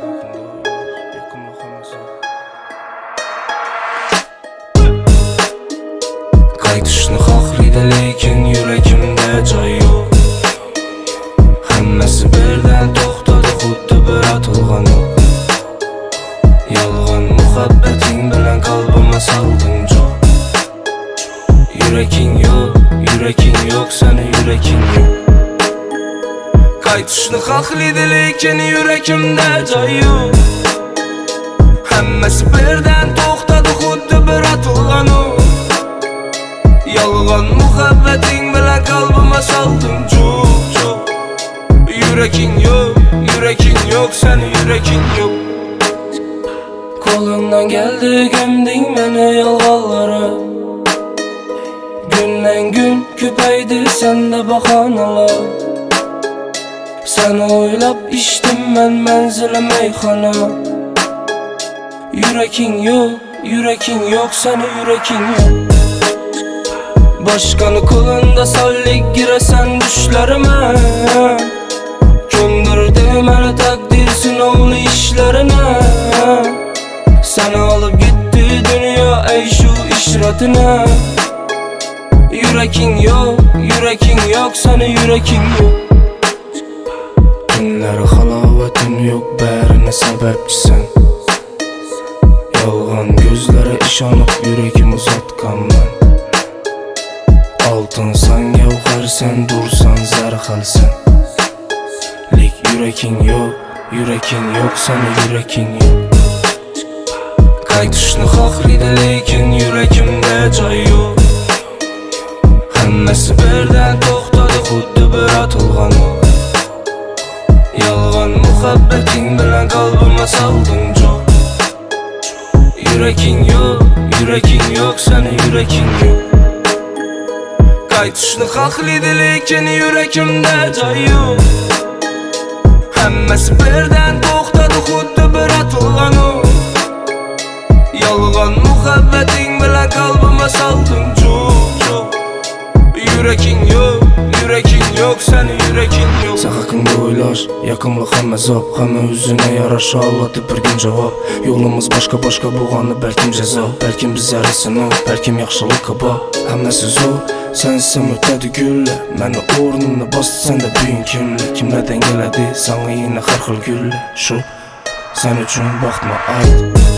Qaytishni xohlaydi lekin yuragimda joy yo'q. Hammasi birdan to'xtadi, xuddi bir otilgan o'q. Yolg'on muhabbating bilan qalbimga solding joy. Yuraging yo'q, seni yuraging yo'q. Qaytishni xohlaydi lekin yuragimda joy yo'q. Hammasi birdan to'xtadi, xuddi bir otilgan o'q. Yolg'on muhabbating bilan qalbimga solding joy. Yuraging yo'q, seni yuraging yo'q. Qo'limdan keldi gömding meni yolg'onlara. Günden gün ko'paydi sende bahonalar. Seni o'ylab içtim men manzilim meyxona. Yuraging yo'q, seni yuraging yo'q. Başkanı kolunda sallik giresen düşlerime. Gömdürdü meni takdir sınavlı işlerine. Seni alıp gitti dünya ey şu işretine. Yuraging yo'q, seni yuraging yo'q. Günleri halovatin yo'q, bärine sebepçisin. Yolg'on gözlere ishonib yuragim uzatganman. Altınsan, gavharsan, dursan, zarxalsan. Lek yuraging yo'q, seni yuraging yo'q. Qaytishni xohlaydi lekin yuragimda joy yo'q. Hammasi birdan to'xtadi, xuddi bir otilgan o'q. Yolg'on muhabbating bilan qalbimga solding joy. Yuraging yo'q, seni yuraging yo'q. Qaytishni xohlaydi lekin yuragimda joy yo'q. Hammasi birdan to'xtadi, xuddi bir otilgan o'q. Yolg'on muhabbating bilan qalbimga solding joy. Yuraging yo'q, seni yuraging yo'q. Sen haqingda o'ylash, yaqinlik hamma zob, hamma o'zine yarasha oladi bir kun javob. Yo'limiz boshqa bo'lgani balkim jazo, balkim bizlari sinov, balkim yaxshilik bor. Hammasi zo'r, sensiz o'tadi gullar. Meni o'rnimni bossan-da bugun kimlardan keladi? Sanga yana har xil gullar. Shu sen uchun baxtma ayt.